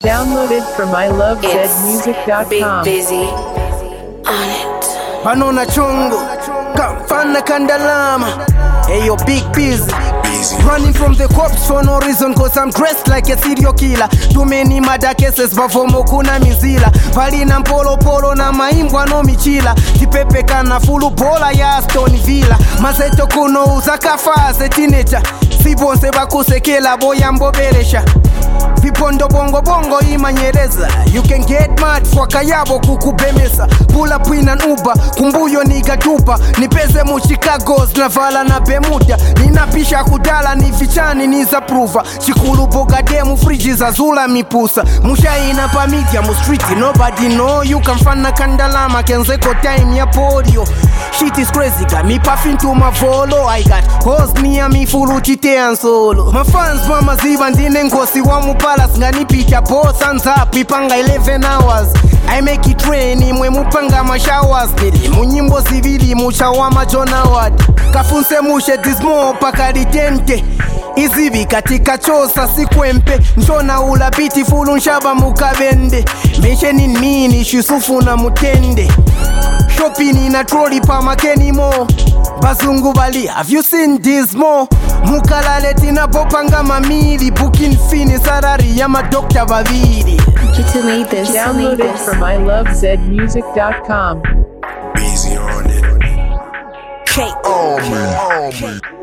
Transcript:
Downloaded from Big ilovezmusic.com. Busy on it. Banona chungu, kafana kandalama. Hey yo, big busy. Running from the cops for no reason, cause I'm dressed like a serial killer. Too many murder cases, bavomo kuna mizila. Valina mpolo polo na maimbwa no michila. Tipepe kana fulu bola ya Aston Villa. Mazeto kuno uzakafa ze teenager. Sibonse bakusekela boya mboberesha. Vipondo bongo bongo imanyereza. You can get mad for kayabo kukubemesa. Pull up in an Uber, kumbuyo nigatupa. Nipeze mu Chicago's na vala na Bermuda. Ninapisha kudala ni vichani nizaprova. Chikulu boga demu friji za zula mipusa. Musha ina pa media mu street, nobody know you. Kamfana kandalama kenzeko time ya polio. Shit is crazy, got me puffing to my volo. I got hoes near me fulu chite and solo. My fans mama ziba ndine ngosi wa mupalas. Ngani pita boss hands up, ipanga 11 hours. I make it rain, imwe mupanga ma showers. Nili munyimbo zivili muchawama John Howard. Kafunse mushe dismo paka ditente. Izivi katika chosa sikwempe. Nshona ula biti fulu nshaba mukabende. Mentioning me ni Yusufu na Mutende. Shopping in a trolley pa makeni mo. Bazungu bali, have you seen this more? Mukalale tina popanga mamili. Booking fini sarari ya madokta bavili. You made this. Downloaded from ilovezmusic.com. Busy on it. K.O.